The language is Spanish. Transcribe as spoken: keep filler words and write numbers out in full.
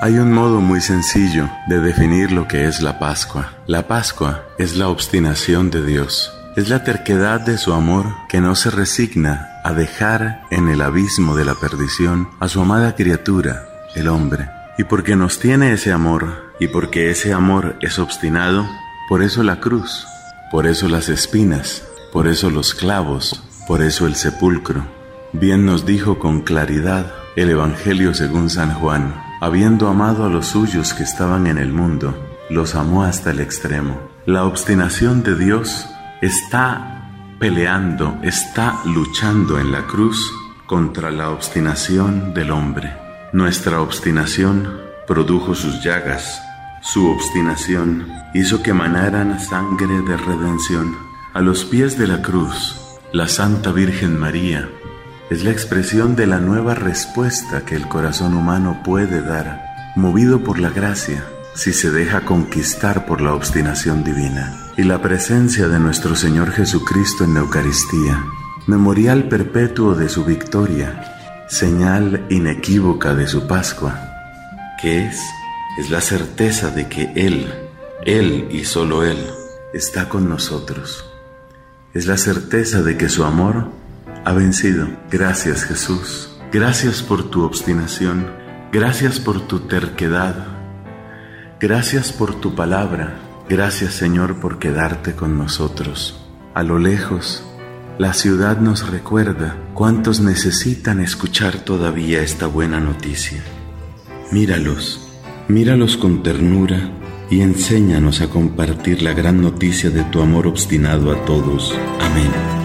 Hay un modo muy sencillo de definir lo que es la Pascua. La Pascua es la obstinación de Dios. Es la terquedad de su amor que no se resigna a dejar en el abismo de la perdición a su amada criatura, el hombre. Y porque nos tiene ese amor, y porque ese amor es obstinado, por eso la cruz, por eso las espinas, por eso los clavos, por eso el sepulcro. Bien nos dijo con claridad el Evangelio según San Juan: habiendo amado a los suyos que estaban en el mundo, los amó hasta el extremo. La obstinación de Dios está peleando, está luchando en la cruz contra la obstinación del hombre. Nuestra obstinación produjo sus llagas. Su obstinación hizo que emanaran sangre de redención. A los pies de la cruz, la Santa Virgen María es la expresión de la nueva respuesta que el corazón humano puede dar, movido por la gracia, si se deja conquistar por la obstinación divina. Y la presencia de nuestro Señor Jesucristo en la Eucaristía, memorial perpetuo de su victoria, señal inequívoca de su Pascua, que es, es la certeza de que Él, Él y solo Él, está con nosotros. Es la certeza de que su amor ha vencido. Gracias, Jesús. Gracias por tu obstinación. Gracias por tu terquedad. Gracias por tu palabra. Gracias, Señor, por quedarte con nosotros. A lo lejos, la ciudad nos recuerda cuántos necesitan escuchar todavía esta buena noticia. Míralos, míralos con ternura y enséñanos a compartir la gran noticia de tu amor obstinado a todos. Amén.